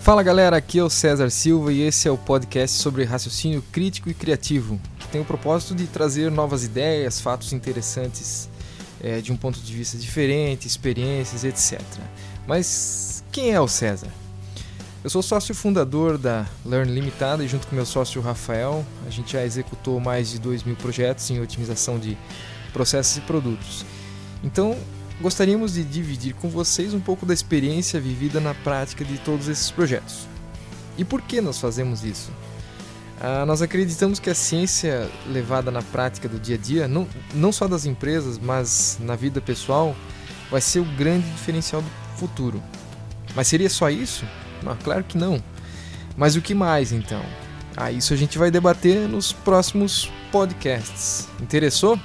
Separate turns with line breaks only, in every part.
Fala galera, aqui é o César Silva e esse é o podcast sobre raciocínio crítico e criativo, que tem o propósito de trazer novas ideias, fatos interessantes de um ponto de vista diferente, experiências, etc. Mas quem é o César? Eu sou sócio fundador da Learn Limitada e junto com meu sócio Rafael, a gente já executou mais de 2.000 projetos em otimização de processos e produtos. Então, gostaríamos de dividir com vocês um pouco da experiência vivida na prática de todos esses projetos. E por que nós fazemos isso? Nós acreditamos que a ciência levada na prática do dia a dia, não só das empresas, mas na vida pessoal, vai ser o grande diferencial do futuro. Mas seria só isso? Não, claro que não. Mas o que mais então? Isso a gente vai debater nos próximos podcasts. Interessou?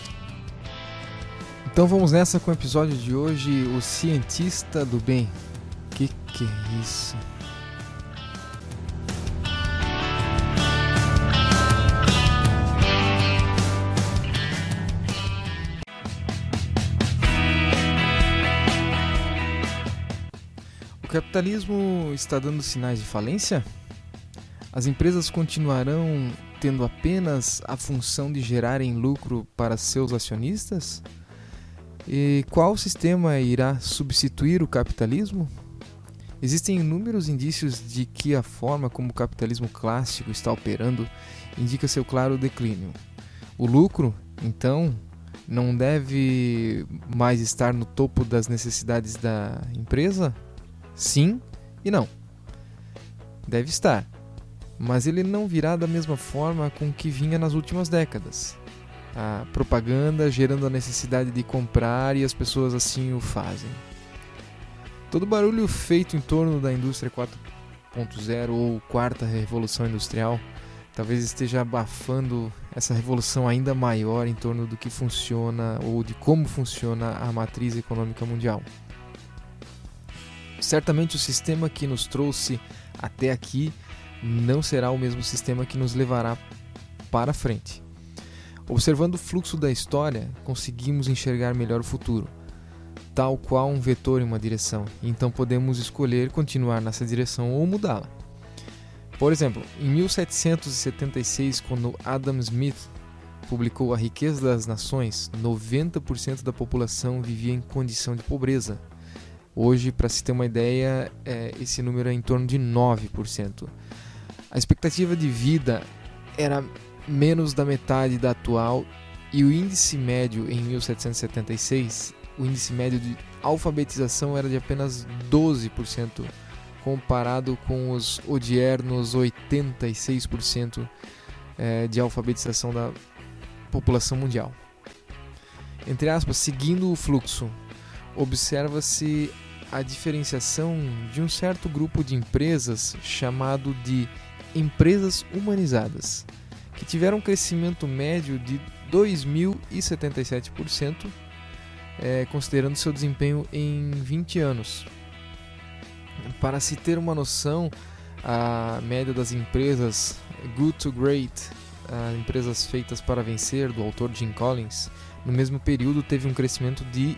Então vamos nessa com o episódio de hoje, o cientista do bem. Que é isso? O capitalismo está dando sinais de falência? As empresas continuarão tendo apenas a função de gerarem lucro para seus acionistas? E qual sistema irá substituir o capitalismo? Existem inúmeros indícios de que a forma como o capitalismo clássico está operando indica seu claro declínio. O lucro, então, não deve mais estar no topo das necessidades da empresa? Sim e não. Deve estar, mas ele não virá da mesma forma com que vinha nas últimas décadas. A propaganda gerando a necessidade de comprar e as pessoas assim o fazem. Todo o barulho feito em torno da indústria 4.0 ou quarta revolução industrial talvez esteja abafando essa revolução ainda maior em torno do que funciona ou de como funciona a matriz econômica mundial. Certamente o sistema que nos trouxe até aqui não será o mesmo sistema que nos levará para frente. Observando o fluxo da história, conseguimos enxergar melhor o futuro, tal qual um vetor em uma direção, e então podemos escolher continuar nessa direção ou mudá-la. Por exemplo, em 1776, quando Adam Smith publicou A Riqueza das Nações, 90% da população vivia em condição de pobreza. Hoje, para se ter uma ideia, esse número é em torno de 9%. A expectativa de vida era menos da metade da atual e o índice médio em 1776, o índice médio de alfabetização era de apenas 12%, comparado com os odiernos 86% de alfabetização da população mundial. Entre aspas, seguindo o fluxo, observa-se a diferenciação de um certo grupo de empresas chamado de empresas humanizadas, que tiveram um crescimento médio de 2.077%, considerando seu desempenho em 20 anos. Para se ter uma noção, a média das empresas Good to Great, empresas feitas para vencer, do autor Jim Collins, no mesmo período teve um crescimento de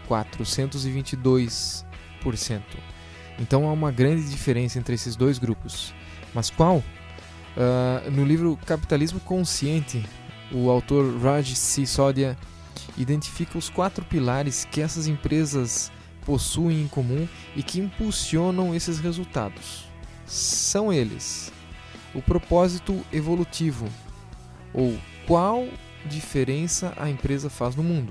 422%. Então há uma grande diferença entre esses dois grupos. Mas qual? No livro Capitalismo Consciente, o autor Raj Sisodia identifica os 4 pilares que essas empresas possuem em comum e que impulsionam esses resultados. São eles: o propósito evolutivo, ou qual diferença a empresa faz no mundo.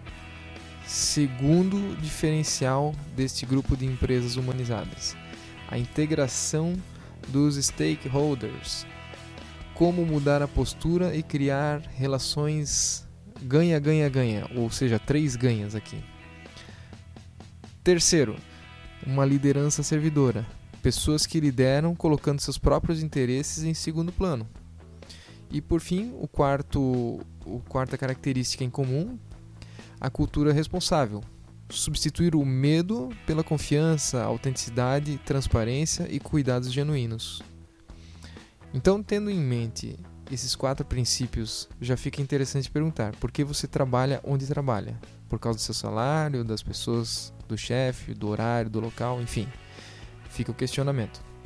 Segundo diferencial deste grupo de empresas humanizadas, a integração dos stakeholders, como mudar a postura e criar relações ganha-ganha-ganha, ou seja, 3 ganhas aqui. Terceiro, uma liderança servidora, pessoas que lideram colocando seus próprios interesses em segundo plano. E por fim, quarta característica em comum, a cultura responsável, substituir o medo pela confiança, autenticidade, transparência e cuidados genuínos. Então, tendo em mente esses 4 princípios, já fica interessante perguntar: por que você trabalha onde trabalha? Por causa do seu salário, das pessoas, do chefe, do horário, do local, enfim. Fica o questionamento.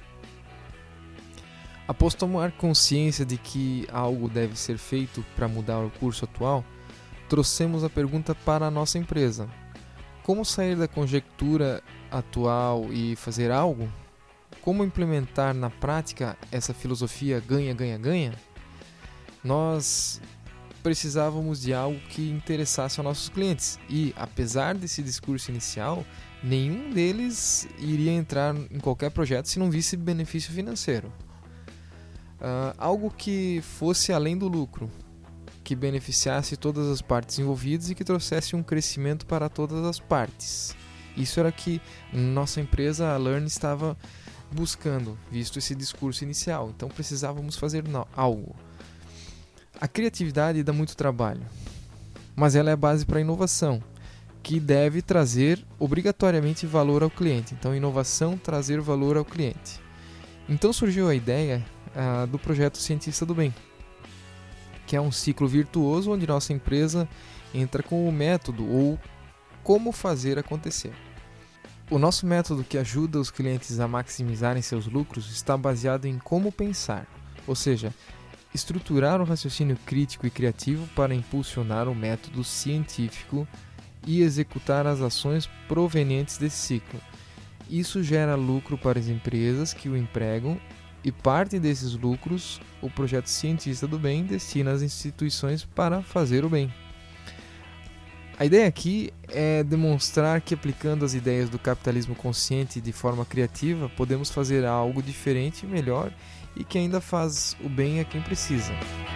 Após tomar consciência de que algo deve ser feito para mudar o curso atual, trouxemos a pergunta para a nossa empresa: como sair da conjectura atual e fazer algo? Como implementar na prática essa filosofia ganha-ganha-ganha? Nós precisávamos de algo que interessasse aos nossos clientes e, apesar desse discurso inicial, nenhum deles iria entrar em qualquer projeto se não visse benefício financeiro. Algo que fosse além do lucro, que beneficiasse todas as partes envolvidas e que trouxesse um crescimento para todas as partes. Isso era que nossa empresa, a Learn, estava buscando, visto esse discurso inicial. Então precisávamos fazer algo. A criatividade dá muito trabalho, mas ela é a base para a inovação, que deve trazer obrigatoriamente valor ao cliente. Então, inovação, trazer valor ao cliente. Então surgiu a ideia do projeto Cientista do Bem, que é um ciclo virtuoso onde nossa empresa entra com o método ou como fazer acontecer. O nosso método, que ajuda os clientes a maximizarem seus lucros, está baseado em como pensar, ou seja, estruturar o raciocínio crítico e criativo para impulsionar o método científico e executar as ações provenientes desse ciclo. Isso gera lucro para as empresas que o empregam e parte desses lucros o projeto Cientista do Bem destina às instituições para fazer o bem. A ideia aqui é demonstrar que, aplicando as ideias do capitalismo consciente de forma criativa, podemos fazer algo diferente, melhor e que ainda faz o bem a quem precisa.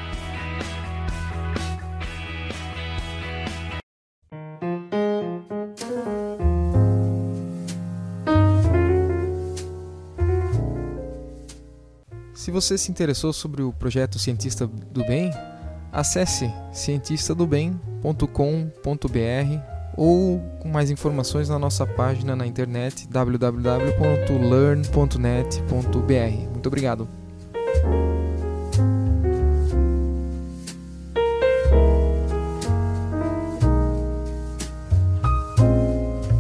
Se você se interessou sobre o projeto Cientista do Bem, acesse cientistadobem.com.br ou com mais informações na nossa página na internet www.learn.net.br. Muito obrigado.